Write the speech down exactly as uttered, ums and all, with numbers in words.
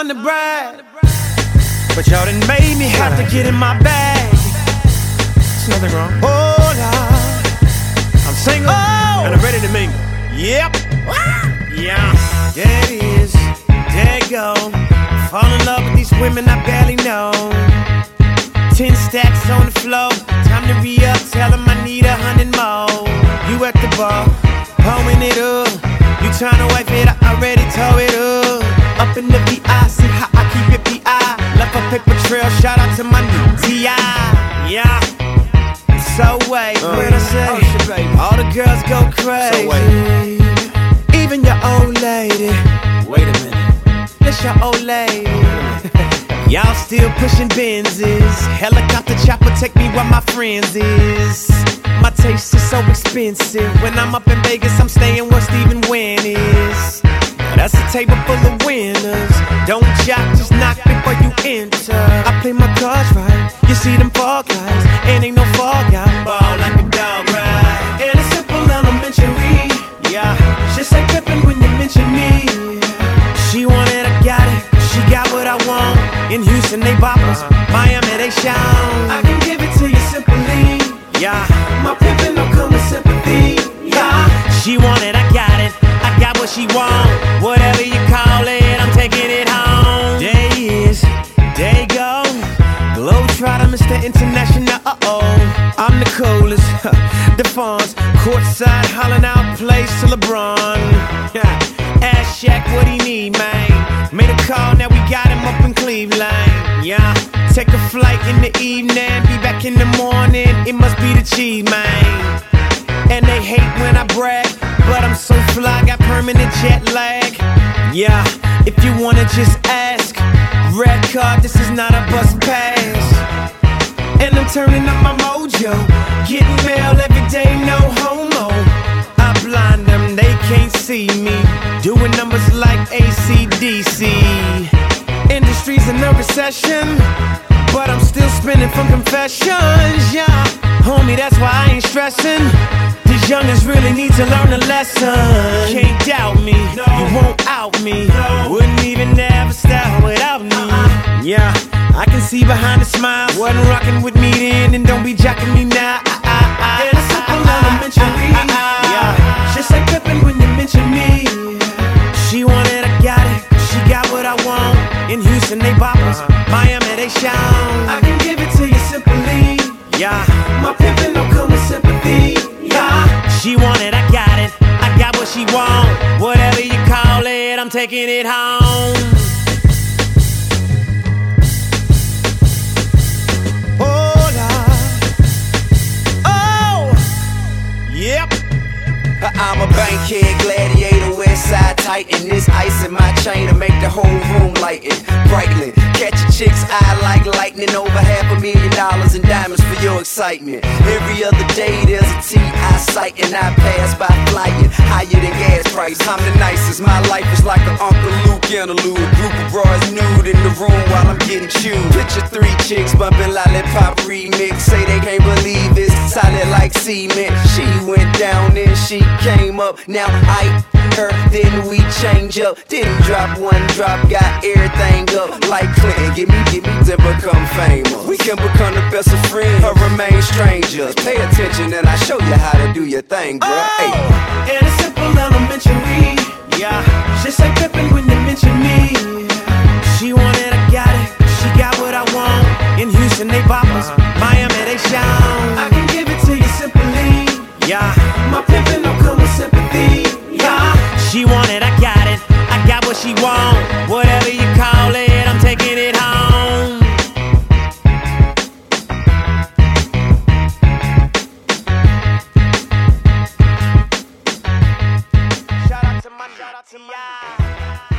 one to brag, but y'all done made me have to get in my bag. There's nothing wrong. Oh, Lord, I'm single oh. and I'm ready to mingle. Yep. Yeah. There it is. There it go. Fall in love with these women I barely know. Ten stacks on the floor. Time to re-up. Tell them I need a hundred more. You at the bar, pouring it up. You tryna wipe it, I already tore it up. Up in the V I, see how I keep it P I. Left a paper trail, shout out to my new T I. Yeah. So wait, uh, what I say? Oh, shit, all the girls go crazy. So even your old lady. Wait a minute. It's your old lady. Y'all still pushing Benzes. Helicopter chopper take me where my friends is. My taste is so expensive. When I'm up in Vegas, I'm staying where Stephen Wynn is. That's a table full of winners. Don't jock, just knock before you enter. I play my cards right. You see them fall guys, and ain't no fall guy. Ball like a dog ride. And a simple elementary. Yeah, just like Pippin when you mention me. She wanted, I got it. She got what I want. In Houston, they boppers. Miami, they shine. I can give it to you simply. Yeah, my pimpin' don't come with sympathy. Yeah, she want it, I got it. I got what she want. Whatever you call it, I'm taking it home. There he is, there you go. Globetrotter, Mister International. Uh oh, I'm the coolest. The Fonz, courtside, hollering out plays to LeBron. Yeah, ask Shaq what he need, man. Made a call, now we got him up in Cleveland. Yeah, take a flight in the evening, be back in the morning. It must be the cheese, man. And they hate when I brag, but I'm so fly, got permanent jet lag. Yeah, if you wanna just ask, red card, this is not a bus pass. And I'm turning up my mojo, getting mail every day, no homo. I blind them, they can't see me, doing numbers like A C D C. Industry's in a recession, but I'm still spinning from confessions, yeah. Homie, that's why I ain't stressing. These youngins really need to learn a lesson. Can't doubt me, no. You won't out me, no. Wouldn't even ever style without me. uh-uh. Yeah, I can see behind the smile. Wasn't rocking with me then, and don't be jocking me now. I, I, I, and it's simple elementary. Yeah, just like Pippin when you mention me. She wanted, I got it. She got what I want. In Houston, they boppers. Miami, they shine. I can give it to you simply. Yeah, my pimpin' don't come with sympathy. Yeah, she want it, I got it. I got what she want. Whatever you call it, I'm taking it home. Oh, Lord. Oh, yep. I'm a bankhead, gladiator, west side titan. This ice in my chain to make the whole room lighten, brightly. Catch a chick's eye like lightning. Over half a million dollars in diamonds for your excitement. Every other day there's a T I sight, and I pass by flying higher than gas price. I'm the nicest, my life is like an Uncle Luke interlude. A group of bras nude in the room while I'm getting chewed. Picture three chicks bumping lollipop remix. Say they can't believe it's solid like cement. She went down and she came up. Now I her, then we change up. Didn't drop one drop, got everything up like Clinton. Give me, give me to become famous. We can become the best of friends or remain strangers. Pay attention and I show you how to do your thing, bro. Oh, hey. And it's simple elementary. Yeah, just like Pippin when you mention me. She wanted, I got it. She got what I want. In Houston, they boppers. Miami, they shine. I can give it to you simply. Yeah, my pimpin' don't come with sympathy. Yeah, she want it, I got it. I got what she want. Whatever you call it, I'm taking it home. Shout out to my, shout out to my.